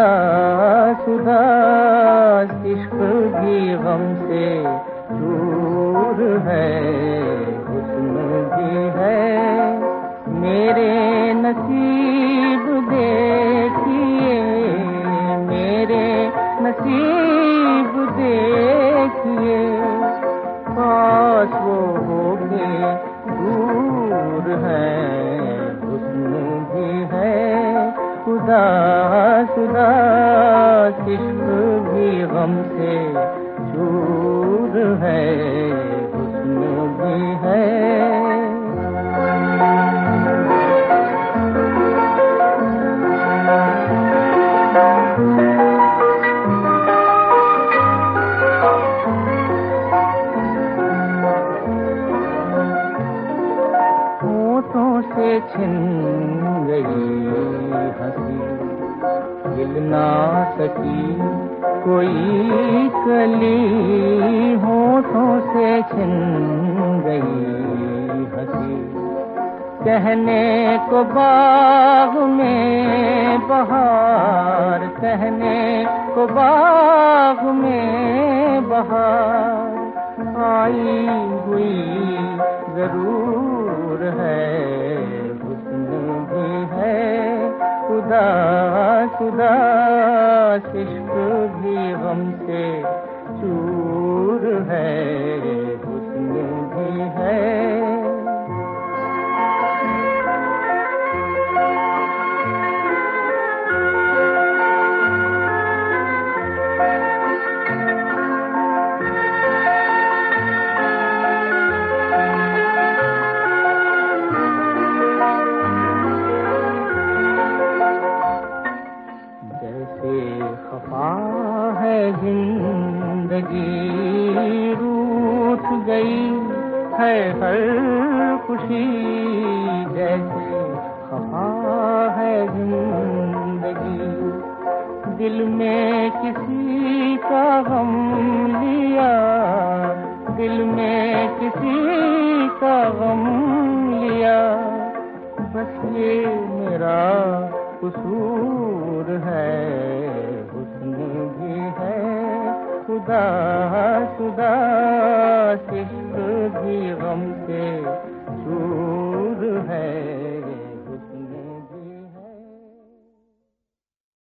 शुदा इश्क भी गम से दूर है, हुस्न भी है मेरे नसीब देखिए, मेरे नसीब देखिए, पास वो होके दूर है, हुस्न भी है खुदा शुदा इश्क भी गम से दूर है, हुस्न भी है। होठों से छिन गई हंसी, हिल ना सकी कोई कली, होठों से छिन गई हंसी, कहने को बाग में बहार, कहने को बाग में बहार, आई हुई जरूर है, हुस्न भी है खुदा शुदा इश्क भी गम से चूर है, हुस्न भी है। खफा है जिंदगी, रूठ गई है हर खुशी, जैसे खफा है जिंदगी, दिल में किसी का गम लिया, दिल में किसी का गम लिया, बस ये मेरा कसूर है, हुस्न भी है खुदा शुदा